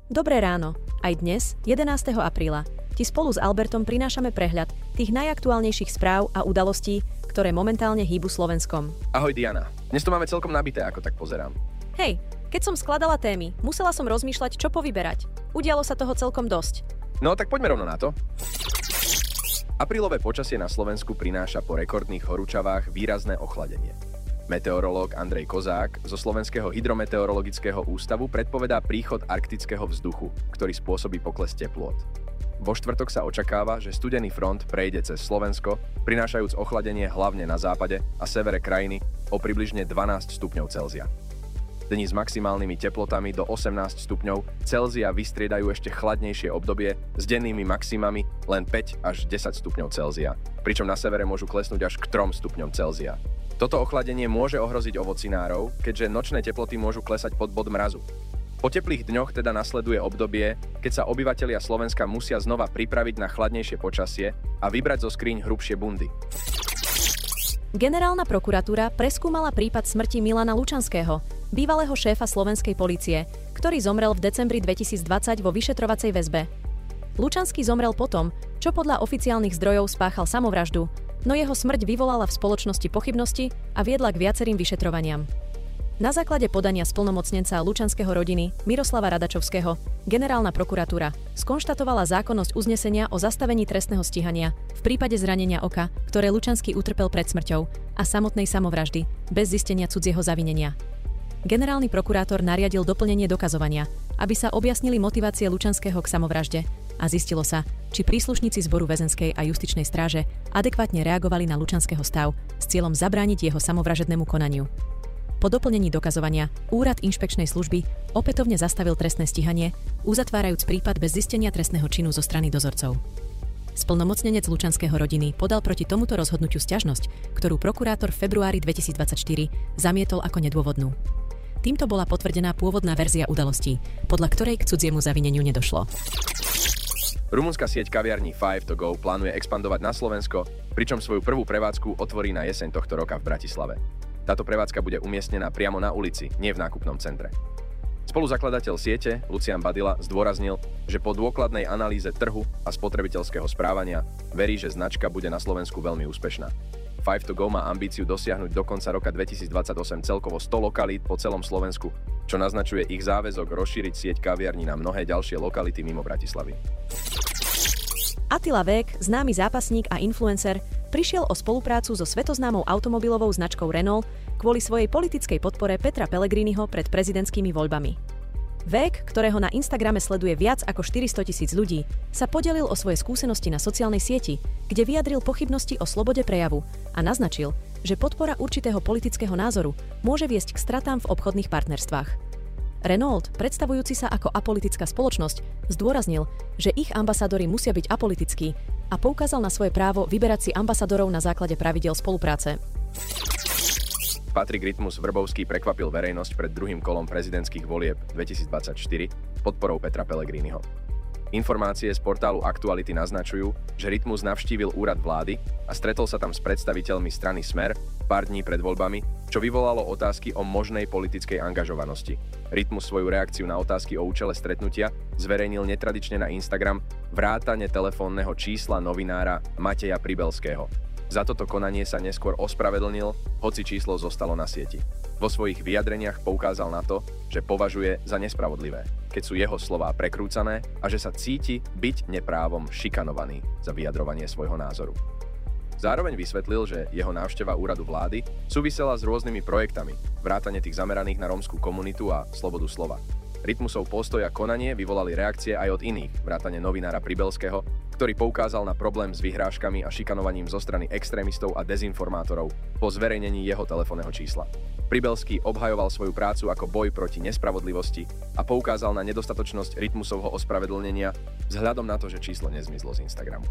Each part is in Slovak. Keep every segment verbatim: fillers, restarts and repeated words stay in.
Dobré ráno. Aj dnes, jedenásteho apríla, ti spolu s Albertom prinášame prehľad tých najaktuálnejších správ a udalostí, ktoré momentálne hýbu Slovenskom. Ahoj Diana. Dnes to máme celkom nabité, ako tak pozerám. Hej, keď som skladala témy, musela som rozmýšľať, čo povyberať. Udialo sa toho celkom dosť. No tak poďme rovno na to. Aprílové počasie na Slovensku prináša po rekordných horúčavách výrazné ochladenie. Meteorológ Andrej Kozák zo Slovenského hydrometeorologického ústavu predpovedá príchod arktického vzduchu, ktorý spôsobí pokles teplôt. Vo štvrtok sa očakáva, že studený front prejde cez Slovensko, prinášajúc ochladenie hlavne na západe a severe krajiny o približne dvanásť stupňov Celzia. Dni s maximálnymi teplotami do osemnásť stupňov Celzia vystriedajú ešte chladnejšie obdobie s dennými maximami len päť až desať stupňov Celzia, pričom na severe môžu klesnúť až k trom stupňom Celzia. Toto ochladenie môže ohroziť ovocinárov, keďže nočné teploty môžu klesať pod bod mrazu. Po teplých dňoch teda nasleduje obdobie, keď sa obyvatelia Slovenska musia znova pripraviť na chladnejšie počasie a vybrať zo skriň hrubšie bundy. Generálna prokuratúra preskúmala prípad smrti Milana Lučanského, bývalého šéfa slovenskej polície, ktorý zomrel v decembri dvetisícdvadsať vo vyšetrovacej väzbe. Lučanský zomrel potom, čo podľa oficiálnych zdrojov spáchal samovraždu, no jeho smrť vyvolala v spoločnosti pochybnosti a viedla k viacerým vyšetrovaniam. Na základe podania splnomocnenca Lučanského rodiny Miroslava Radačovského generálna prokuratúra skonštatovala zákonnosť uznesenia o zastavení trestného stíhania v prípade zranenia oka, ktoré Lučanský utrpel pred smrťou, a samotnej samovraždy bez zistenia cudzieho zavinenia. Generálny prokurátor nariadil doplnenie dokazovania, aby sa objasnili motivácie Lučanského k samovražde a zistilo sa, či príslušníci zboru väzenskej a justičnej stráže adekvátne reagovali na Lučanského stav s cieľom zabrániť jeho samovražednému konaniu. Po doplnení dokazovania Úrad inšpekčnej služby opätovne zastavil trestné stíhanie, uzatvárajúc prípad bez zistenia trestného činu zo strany dozorcov. Splnomocnenec Lučanského rodiny podal proti tomuto rozhodnutiu sťažnosť, ktorú prokurátor v februári dvetisícdvadsaťštyri zamietol ako nedôvodnú. Týmto bola potvrdená pôvodná verzia udalostí, podľa ktorej k cudziemu zavineniu nedošlo. Rumunská sieť kaviarní Five to Go plánuje expandovať na Slovensko, pričom svoju prvú prevádzku otvorí na jeseň tohto roka v Bratislave. Táto prevádzka bude umiestnená priamo na ulici, nie v nákupnom centre. Spoluzakladateľ siete, Lucian Badila, zdôraznil, že po dôkladnej analýze trhu a spotrebiteľského správania verí, že značka bude na Slovensku veľmi úspešná. Five to Go má ambíciu dosiahnuť do konca roka dvetisícdvadsaťosem celkovo sto lokalít po celom Slovensku, čo naznačuje ich záväzok rozšíriť sieť kaviarní na mnohé ďalšie lokality mimo Bratislavy. Attila Vek, známy zápasník a influencer, prišiel o spoluprácu so svetoznámou automobilovou značkou Renault kvôli svojej politickej podpore Petra Pellegriniho pred prezidentskými voľbami. Vek, ktorého na Instagrame sleduje viac ako štyristotisíc ľudí, sa podelil o svoje skúsenosti na sociálnej sieti, kde vyjadril pochybnosti o slobode prejavu a naznačil, že podpora určitého politického názoru môže viesť k stratám v obchodných partnerstvách. Renault, predstavujúci sa ako apolitická spoločnosť, zdôraznil, že ich ambasadori musia byť apolitickí a poukázal na svoje právo vyberať si ambasadorov na základe pravidiel spolupráce. Patrik Rytmus-Vrbovský prekvapil verejnosť pred druhým kolom prezidentských volieb dvetisícdvadsaťštyri podporou Petra Pellegriniho. Informácie z portálu Aktuality naznačujú, že Rytmus navštívil úrad vlády a stretol sa tam s predstaviteľmi strany Smer pár dní pred voľbami, čo vyvolalo otázky o možnej politickej angažovanosti. Rytmus svoju reakciu na otázky o účele stretnutia zverejnil netradične na Instagram vrátane telefónneho čísla novinára Mateja Pribelského. Za toto konanie sa neskôr ospravedlnil, hoci číslo zostalo na sieti. Vo svojich vyjadreniach poukázal na to, že považuje za nespravodlivé, keď sú jeho slová prekrúcané a že sa cíti byť neprávom šikanovaný za vyjadrovanie svojho názoru. Zároveň vysvetlil, že jeho návšteva úradu vlády súvisela s rôznymi projektami, vrátane tých zameraných na rómsku komunitu a slobodu slova. Rytmusov postoj a konanie vyvolali reakcie aj od iných, vrátane novinára Pribelského, ktorý poukázal na problém s vyhrážkami a šikanovaním zo strany extrémistov a dezinformátorov po zverejnení jeho telefónneho čísla. Pribelský obhajoval svoju prácu ako boj proti nespravodlivosti a poukázal na nedostatočnosť Rytmusovho ospravedlnenia vzhľadom na to, že číslo nezmizlo z Instagramu.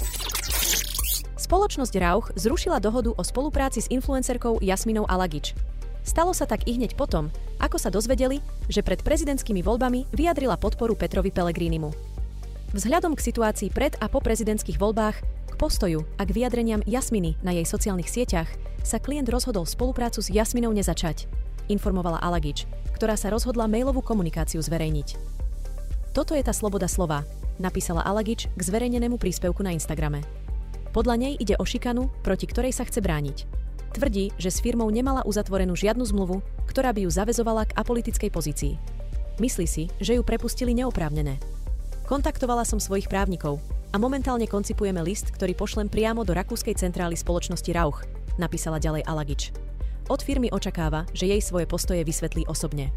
Spoločnosť Rauch zrušila dohodu o spolupráci s influencerkou Jasminou Alagič. Stalo sa tak ihneď potom, ako sa dozvedeli, že pred prezidentskými voľbami vyjadrila podporu Petrovi Pellegrinimu. Vzhľadom k situácii pred a po prezidentských voľbách, k postoju a k vyjadreniam Jasminy na jej sociálnych sieťach sa klient rozhodol spoluprácu s Jasminou nezačať, informovala Alagič, ktorá sa rozhodla mailovú komunikáciu zverejniť. Toto je tá sloboda slova, napísala Alagič k zverejnenému príspevku na Instagrame. Podľa nej ide o šikanu, proti ktorej sa chce brániť. Tvrdí, že s firmou nemala uzatvorenú žiadnu zmluvu, ktorá by ju zaväzovala k apolitickej pozícii. Myslí si, že ju prepustili neoprávnené. Kontaktovala som svojich právnikov a momentálne koncipujeme list, ktorý pošlem priamo do rakúskej centrály spoločnosti Rauch, napísala ďalej Alagič. Od firmy očakáva, že jej svoje postoje vysvetlí osobne.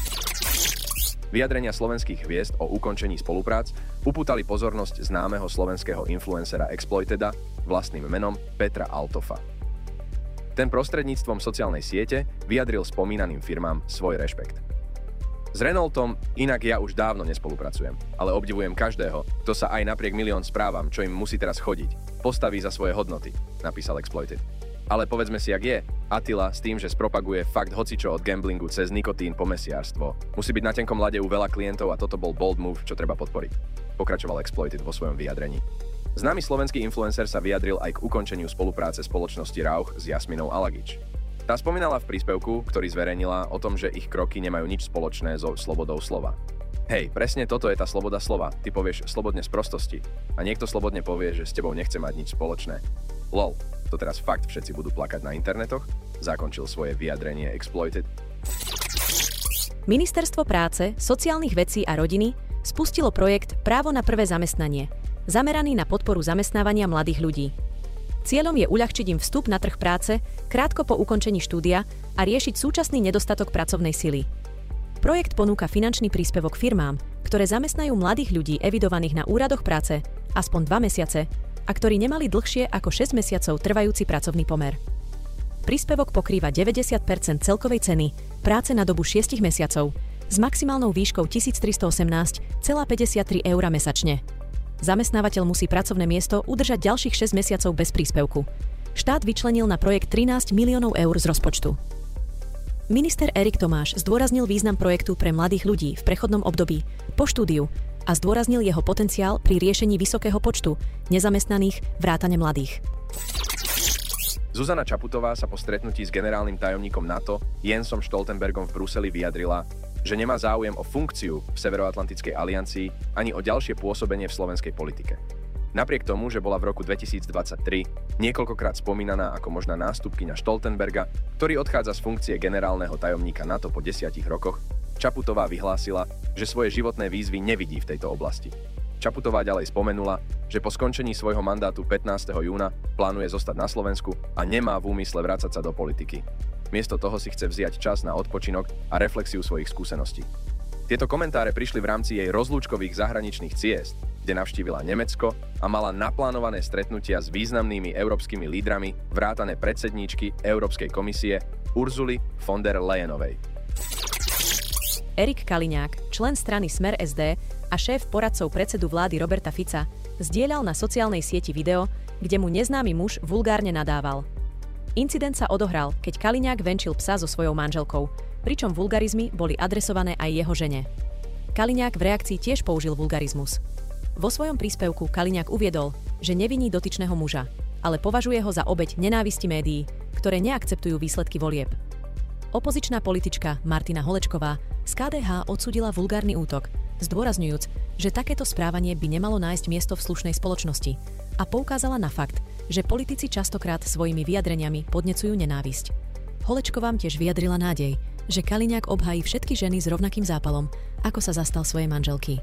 Vyjadrenia slovenských hviezd o ukončení spoluprác upútali pozornosť známeho slovenského influencera Exploiteda vlastným menom Petra Altofa. Ten prostredníctvom sociálnej siete vyjadril spomínaným firmám svoj rešpekt. S Renaultom inak ja už dávno nespolupracujem, ale obdivujem každého, kto sa aj napriek milión správam, čo im musí teraz chodiť, postaví za svoje hodnoty, napísal Exploited. Ale povedzme si, jak je. Attila s tým, že spropaguje fakt hocičo od gamblingu cez nikotín po mesiarstvo. Musí byť na tenkom ľade u veľa klientov a toto bol bold move, čo treba podporiť. Pokračoval Exploited vo svojom vyjadrení. Známy slovenský influencer sa vyjadril aj k ukončeniu spolupráce spoločnosti Rauch s Jasminou Alagič. Tá spomínala v príspevku, ktorý zverejnila, o tom, že ich kroky nemajú nič spoločné so slobodou slova. Hej, presne toto je tá sloboda slova. Ty povieš slobodne z prostosti a niekto slobodne povie, že s tebou nechce mať nič spoločné. Lol, to teraz fakt všetci budú plakať na internetoch? Zakončil svoje vyjadrenie Exploited. Ministerstvo práce, sociálnych vecí a rodiny spustilo projekt Právo na prvé zamestnanie, zameraný na podporu zamestnávania mladých ľudí. Cieľom je uľahčiť im vstup na trh práce krátko po ukončení štúdia a riešiť súčasný nedostatok pracovnej sily. Projekt ponúka finančný príspevok firmám, ktoré zamestnajú mladých ľudí evidovaných na úradoch práce aspoň dva mesiace a ktorí nemali dlhšie ako šesť mesiacov trvajúci pracovný pomer. Príspevok pokrýva deväťdesiat percent celkovej ceny práce na dobu šiestich mesiacov s maximálnou výškou tisíctristoosemnásť celá päťdesiattri eur mesačne. Zamestnávateľ musí pracovné miesto udržať ďalších šesť mesiacov bez príspevku. Štát vyčlenil na projekt trinásť miliónov eur z rozpočtu. Minister Erik Tomáš zdôraznil význam projektu pre mladých ľudí v prechodnom období po štúdiu a zdôraznil jeho potenciál pri riešení vysokého počtu nezamestnaných vrátane mladých. Zuzana Čaputová sa po stretnutí s generálnym tajomníkom NATO Jensom Stoltenbergom v Bruseli vyjadrila, že nemá záujem o funkciu v Severoatlantickej aliancii ani o ďalšie pôsobenie v slovenskej politike. Napriek tomu, že bola v roku dvetisícdvadsaťtri niekoľkokrát spomínaná ako možná nástupkyňa Stoltenberga, ktorý odchádza z funkcie generálneho tajomníka NATO po desiatich rokoch, Čaputová vyhlásila, že svoje životné výzvy nevidí v tejto oblasti. Čaputová ďalej spomenula, že po skončení svojho mandátu pätnásteho júna plánuje zostať na Slovensku a nemá v úmysle vrácať sa do politiky. Miesto toho si chce vziať čas na odpočinok a reflexiu svojich skúseností. Tieto komentáre prišli v rámci jej rozlúčkových zahraničných ciest, kde navštívila Nemecko a mala naplánované stretnutia s významnými európskymi lídrami vrátane predsedníčky Európskej komisie Ursuly von der Leyenovej. Erik Kaliňák, člen strany Smer es dé a šéf poradcov predsedu vlády Roberta Fica, zdieľal na sociálnej sieti video, kde mu neznámy muž vulgárne nadával. Incident sa odohral, keď Kaliňák venčil psa so svojou manželkou, pričom vulgarizmy boli adresované aj jeho žene. Kaliňák v reakcii tiež použil vulgarizmus. Vo svojom príspevku Kaliňák uviedol, že neviní dotyčného muža, ale považuje ho za obeť nenávisti médií, ktoré neakceptujú výsledky volieb. Opozičná politička Martina Holečková z ká dé há odsúdila vulgárny útok, zdôrazňujúc, že takéto správanie by nemalo nájsť miesto v slušnej spoločnosti a poukázala na fakt, že politici častokrát svojimi vyjadreniami podnecujú nenávisť. Holečková tiež vyjadrila nádej, že Kaliňák obhájí všetky ženy s rovnakým zápalom, ako sa zastal svojej manželky.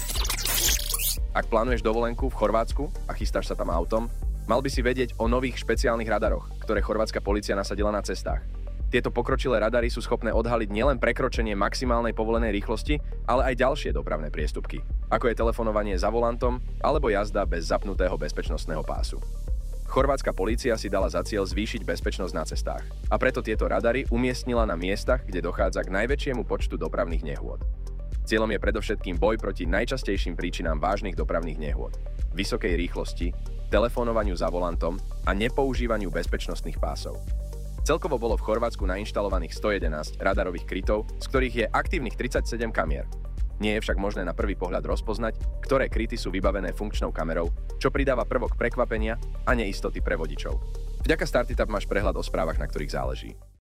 Ak plánuješ dovolenku v Chorvátsku a chystáš sa tam autom, mal by si vedieť o nových špeciálnych radaroch, ktoré chorvátska polícia nasadila na cestách. Tieto pokročilé radary sú schopné odhaliť nielen prekročenie maximálnej povolenej rýchlosti, ale aj ďalšie dopravné priestupky, ako je telefonovanie za volantom alebo jazda bez zapnutého bezpečnostného pásu. Chorvátska polícia si dala za cieľ zvýšiť bezpečnosť na cestách a preto tieto radary umiestnila na miestach, kde dochádza k najväčšiemu počtu dopravných nehôd. Cieľom je predovšetkým boj proti najčastejším príčinám vážnych dopravných nehôd, vysokej rýchlosti, telefonovaniu za volantom a nepoužívaniu bezpečnostných pásov. Celkovo bolo v Chorvátsku nainštalovaných stojedenásť radarových krytov, z ktorých je aktívnych tridsaťsedem kamier. Nie je však možné na prvý pohľad rozpoznať, ktoré kryty sú vybavené funkčnou kamerou, čo pridáva prvok prekvapenia a neistoty pre vodičov. Vďaka Startitap máš prehľad o správach, na ktorých záleží.